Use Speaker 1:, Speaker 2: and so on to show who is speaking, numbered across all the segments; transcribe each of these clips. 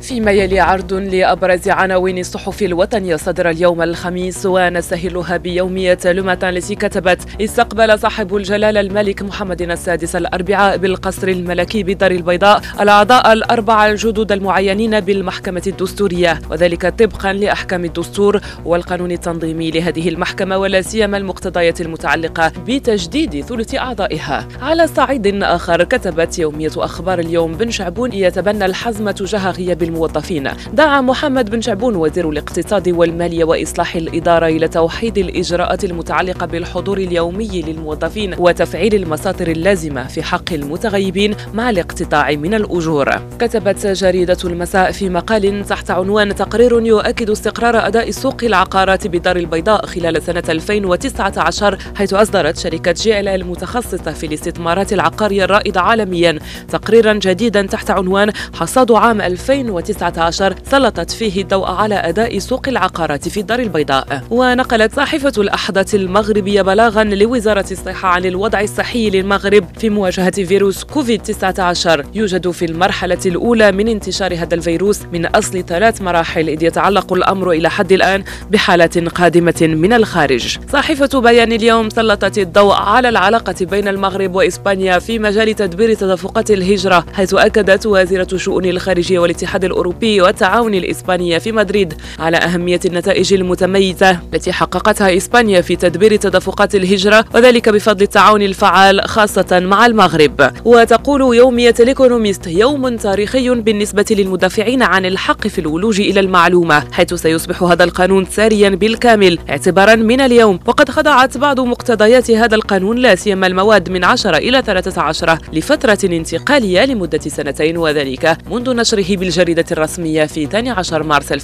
Speaker 1: فيما يلي عرض لأبرز عناوين الصحف الوطنية صدر اليوم الخميس، ونستهلها بيومية لوماتان التي كتبت: استقبل صاحب الجلالة الملك محمد السادس الأربعاء بالقصر الملكي بالدار البيضاء الأعضاء الأربعة الجدد المعينين بالمحكمة الدستورية، وذلك طبقا لأحكام الدستور والقانون التنظيمي لهذه المحكمة، ولا سيما المقتضيات المتعلقة بتجديد ثلث أعضائها. على صعيد آخر، كتبت يومية أخبار اليوم: بن شعبون يتبنى الحزم تجاه غياب الموظفين. دعا محمد بن شعبون وزير الاقتصاد والمالية وإصلاح الإدارة إلى توحيد الإجراءات المتعلقة بالحضور اليومي للموظفين وتفعيل المساطر اللازمة في حق المتغيبين مع الاقتطاع من الأجور. كتبت جريدة المساء في مقال تحت عنوان: تقرير يؤكد استقرار أداء سوق العقارات بالدار البيضاء خلال سنة 2019، حيث أصدرت شركة JLL المتخصصة في الاستثمارات العقارية الرائدة عالميا تقريرا جديدا تحت عنوان: حصاد عام 2019 سلطت فيه الضوء على أداء سوق العقارات في الدار البيضاء. ونقلت صحيفة الأحداث المغربية بلاغا لوزارة الصحة عن الوضع الصحي للمغرب في مواجهة فيروس كوفيد-19. يوجد في المرحلة الأولى من انتشار هذا الفيروس من أصل 3 مراحل، إذ يتعلق الأمر إلى حد الآن بحالات قادمة من الخارج. صحيفة بيان اليوم سلطت الضوء على العلاقة بين المغرب وإسبانيا في مجال تدبير تدفقات الهجرة، حيث أكدت وزيرة شؤون الخارجية والاتحاد الأوروبي والتعاون الإسبانية في مدريد على أهمية النتائج المتميزة التي حققتها إسبانيا في تدبير تدفقات الهجرة، وذلك بفضل التعاون الفعال خاصة مع المغرب. وتقول يومية الإيكونوميست: يوم تاريخي بالنسبة للمدافعين عن الحق في الولوج إلى المعلومة، حيث سيصبح هذا القانون ساريا بالكامل اعتبارا من اليوم، وقد خضعت بعض مقتضيات هذا القانون لا سيما المواد من 10 إلى 13 لفترة انتقالية لمدة 2 وذلك منذ نشره بالجريدة الرسمية في 12 مارس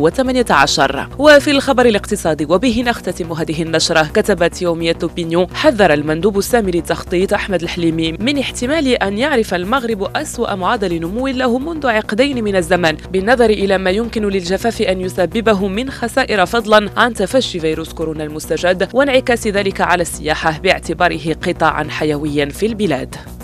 Speaker 1: 2018. وفي الخبر الاقتصادي وبه نختتم هذه النشرة، كتبت يومية لوبينيون: حذر المندوب السامي للتخطيط أحمد الحليمي من احتمال أن يعرف المغرب أسوأ معدل نمو له منذ عقدين من الزمن، بالنظر إلى ما يمكن للجفاف أن يسببه من خسائر، فضلا عن تفشي فيروس كورونا المستجد وانعكاس ذلك على السياحة باعتباره قطاعا حيويا في البلاد.